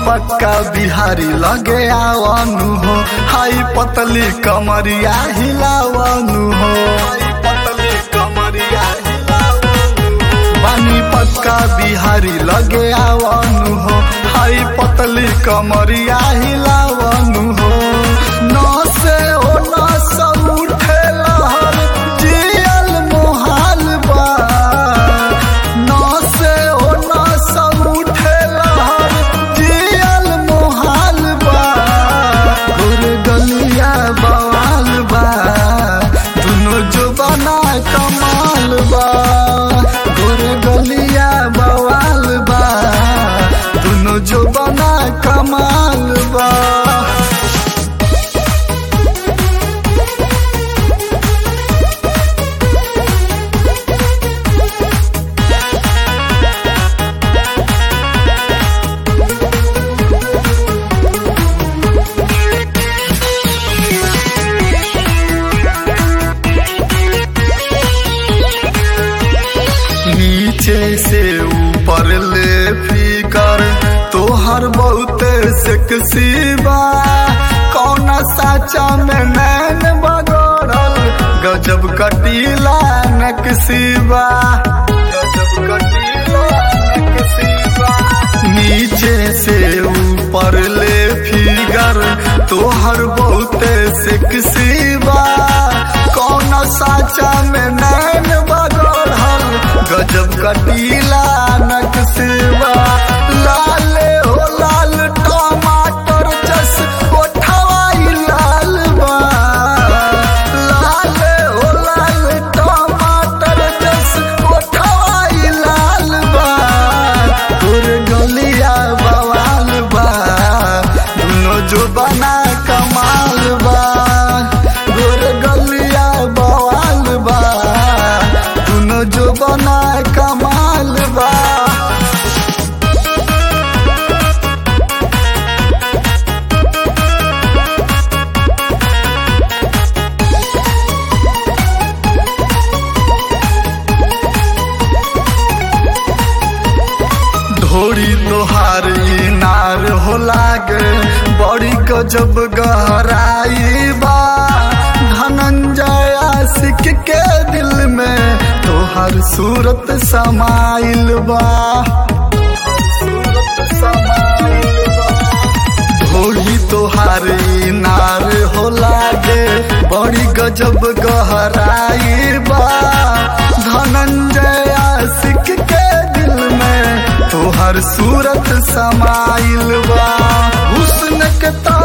पक्का बिहारी लगे आवनु हो, हाई पतली कमरिया हिलावनु हो, पतली कमरिया बानी पक्का बिहारी लगे आवनु हो, हाई पतली कमरिया हिलावनु हो। न से ओ न सब उठे लहर जियल मोहाल बा, न से ओ न सब उठे लहर जियल मोहाल बा। गोर गलिया बवाल बा, दुनो जुबाना कमाल बा, गोर गलिया बवाल बा, दुनो जुबाना कमाल बा। नीचे से ऊपर ले फिकर तोहर बहुते सेक्सी बा, कौना साचा में नैन बगड़ल गजब कटीला नक्सीबा, गजब कटीला नक्सीबा। नीचे से ऊपर ले फिगर तोहर बहुते सेक्सी बा, कौना साचा में नैन बगड़ल गजब कटीला नक्सीबा। लाले हो लाल टमाटर जस ओठवाई लाल बा, लाले हो लाल टमाटर जस ओठवाई लाल बा। तोर गलिया बवाल बा, दुनो जुबाना कमाल बा, गोर गलिया बवाल बा, दुनो जुबाना कमाल बा। ढोरी तोहार इनार हो लागे बड़ी गजब गहराई बा, धनंजय आशिक के दिल में तोहर सूरत समाइल बा, ढोरी तोहार इनार हो लागे बड़ी गजब गहराई बा, धनंजय आशिक के दिल में तोहर सूरत समाइल बा। हुस्न के